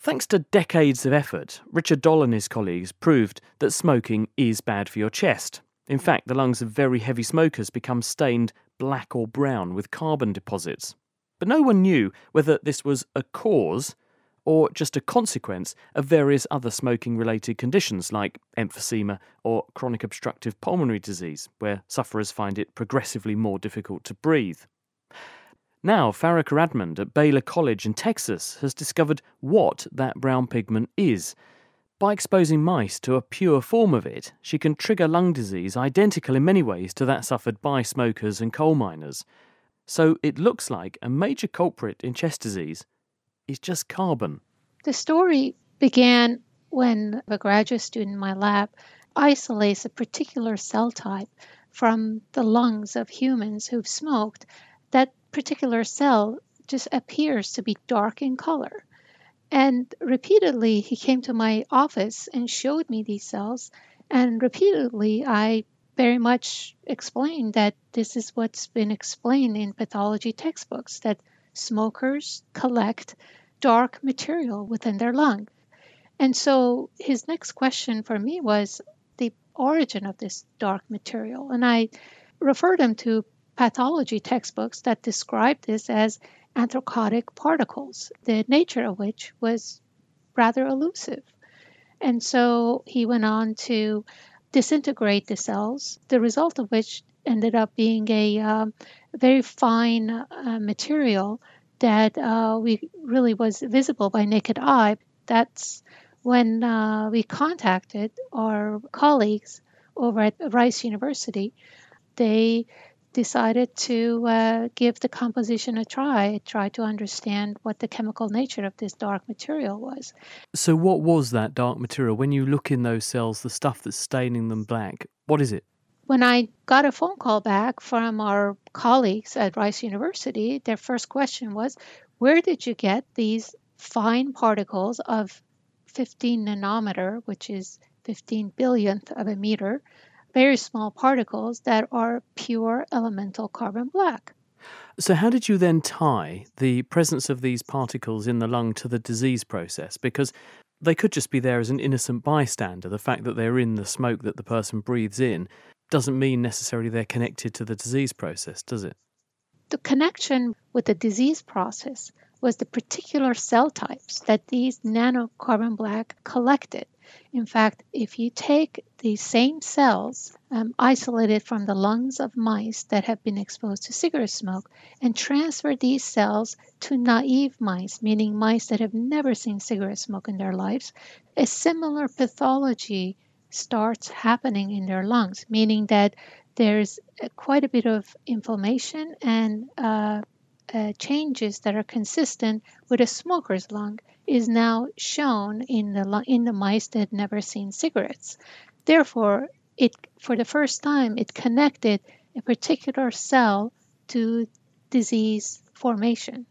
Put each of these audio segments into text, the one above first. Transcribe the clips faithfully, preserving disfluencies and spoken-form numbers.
Thanks to decades of effort, Richard Doll and his colleagues proved that smoking is bad for your chest. In fact, the lungs of very heavy smokers become stained black or brown with carbon deposits. But no one knew whether this was a cause or just a consequence of various other smoking-related conditions like emphysema or chronic obstructive pulmonary disease, where sufferers find it progressively more difficult to breathe. Now, Faraka Radmond at Baylor College in Texas has discovered what that brown pigment is. By exposing mice to a pure form of it, she can trigger lung disease identical in many ways to that suffered by smokers and coal miners. So it looks like a major culprit in chest disease is just carbon. The story began when a graduate student in my lab isolates a particular cell type from the lungs of humans who've smoked. That particular cell just appears to be dark in color. And repeatedly, he came to my office and showed me these cells. And repeatedly, I very much explained that this is what's been explained in pathology textbooks, that smokers collect dark material within their lung. And so his next question for me was the origin of this dark material. And I referred him to pathology textbooks that describe this as anthracotic particles, the nature of which was rather elusive. And so he went on to disintegrate the cells, the result of which ended up being a um, very fine uh, material that uh, we really was visible by naked eye. That's when uh, we contacted our colleagues over at Rice University. They decided to uh, give the composition a try, try to understand what the chemical nature of this dark material was. So what was that dark material? When you look in those cells, the stuff that's staining them black, what is it? When I got a phone call back from our colleagues at Rice University, their first question was, where did you get these fine particles of fifteen nanometer, which is fifteen billionth of a meter, very small particles that are pure elemental carbon black? So how did you then tie the presence of these particles in the lung to the disease process? Because they could just be there as an innocent bystander. The fact that they're in the smoke that the person breathes in doesn't mean necessarily they're connected to the disease process, does it? The connection with the disease process was the particular cell types that these nanocarbon black collected. In fact, if you take the same cells um, isolated from the lungs of mice that have been exposed to cigarette smoke and transfer these cells to naive mice, meaning mice that have never seen cigarette smoke in their lives, a similar pathology starts happening in their lungs, meaning that there's quite a bit of inflammation and uh, uh, changes that are consistent with a smoker's lung is now shown in the in the mice that had never seen cigarettes. Therefore, it for the first time it connected a particular cell to disease formation.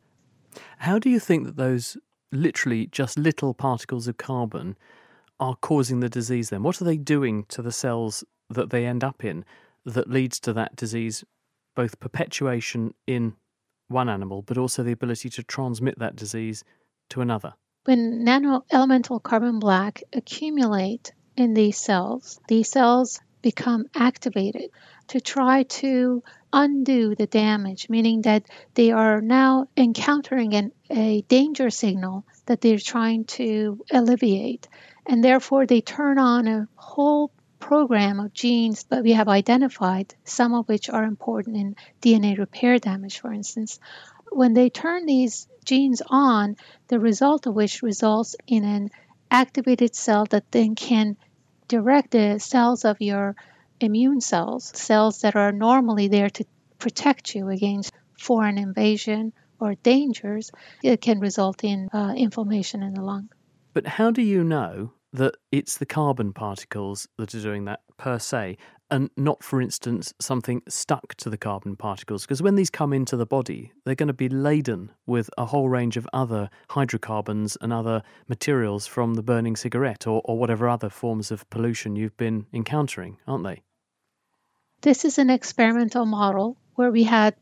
How do you think that those literally just little particles of carbon are causing the disease then? What are they doing to the cells that they end up in that leads to that disease, both perpetuation in one animal, but also the ability to transmit that disease to another? When nano-elemental carbon black accumulate in these cells, these cells become activated to try to undo the damage, meaning that they are now encountering an, a danger signal that they're trying to alleviate. And therefore, they turn on a whole program of genes that we have identified, some of which are important in D N A repair damage, for instance. When they turn these genes on, the result of which results in an activated cell that then can direct the cells of your immune cells, cells that are normally there to protect you against foreign invasion or dangers. It can result in uh, inflammation in the lung. But how do you know that it's the carbon particles that are doing that per se, and not, for instance, something stuck to the carbon particles? Because when these come into the body, they're going to be laden with a whole range of other hydrocarbons and other materials from the burning cigarette or, or whatever other forms of pollution you've been encountering, aren't they? This is an experimental model where we had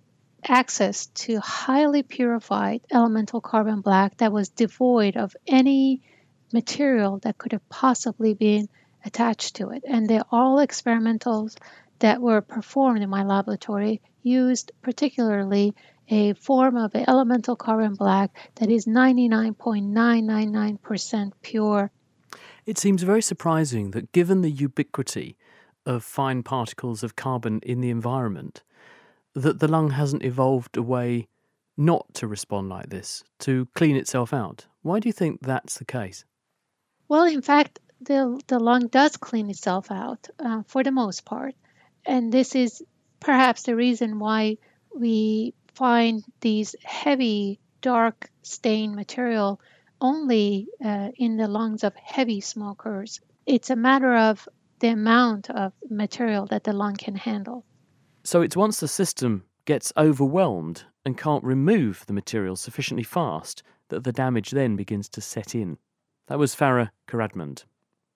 access to highly purified elemental carbon black that was devoid of any material that could have possibly been attached to it. And they're all experimentals that were performed in my laboratory used particularly a form of elemental carbon black that is ninety-nine point nine nine nine percent pure. It seems very surprising that given the ubiquity of fine particles of carbon in the environment, that the lung hasn't evolved a way not to respond like this, to clean itself out. Why do you think that's the case? Well, in fact, the, the lung does clean itself out uh, for the most part. And this is perhaps the reason why we find these heavy, dark stain material only uh, in the lungs of heavy smokers. It's a matter of the amount of material that the lung can handle. So it's once the system gets overwhelmed and can't remove the material sufficiently fast that the damage then begins to set in. That was Farah Karadmand.